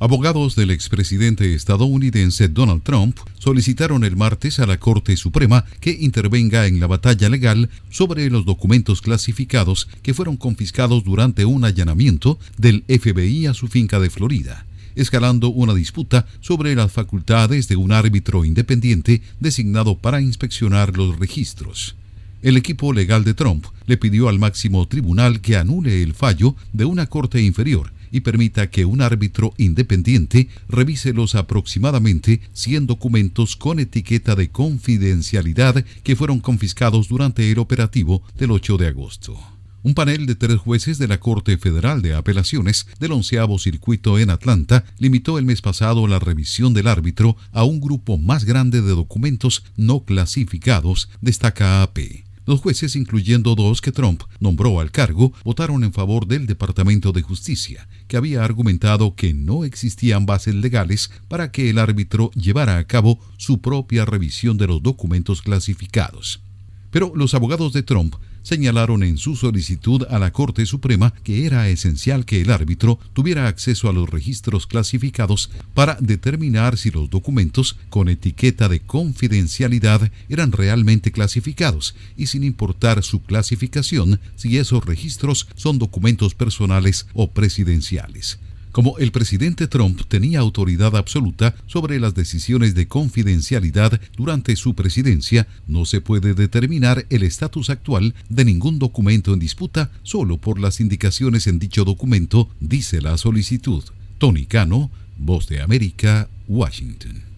Abogados del expresidente estadounidense Donald Trump solicitaron el martes a la Corte Suprema que intervenga en la batalla legal sobre los documentos clasificados que fueron confiscados durante un allanamiento del FBI a su finca de Florida, escalando una disputa sobre las facultades de un árbitro independiente designado para inspeccionar los registros. El equipo legal de Trump le pidió al máximo tribunal que anule el fallo de una corte inferior y permita que un árbitro independiente revise los aproximadamente 100 documentos con etiqueta de confidencialidad que fueron confiscados durante el operativo del 8 de agosto. Un panel de 3 jueces de la Corte Federal de Apelaciones del 11º Circuito en Atlanta limitó el mes pasado la revisión del árbitro a un grupo más grande de documentos no clasificados, destaca AP. Los jueces, incluyendo 2 que Trump nombró al cargo, votaron en favor del Departamento de Justicia, que había argumentado que no existían bases legales para que el árbitro llevara a cabo su propia revisión de los documentos clasificados. Pero los abogados de Trump señalaron en su solicitud a la Corte Suprema que era esencial que el árbitro tuviera acceso a los registros clasificados para determinar si los documentos con etiqueta de confidencialidad eran realmente clasificados y, sin importar su clasificación, si esos registros son documentos personales o presidenciales. Como el presidente Trump tenía autoridad absoluta sobre las decisiones de confidencialidad durante su presidencia, no se puede determinar el estatus actual de ningún documento en disputa solo por las indicaciones en dicho documento, dice la solicitud. Tony Cano, Voz de América, Washington.